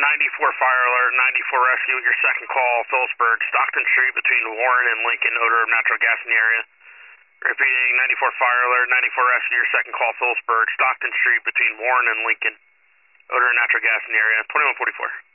94 fire alert, 94 rescue, your second call, Phillipsburg, Stockton Street between Warren and Lincoln, odor of natural gas in the area. Repeating, 94 fire alert, 94 rescue, your second call, Phillipsburg, Stockton Street between Warren and Lincoln, odor of natural gas in the area, 2144.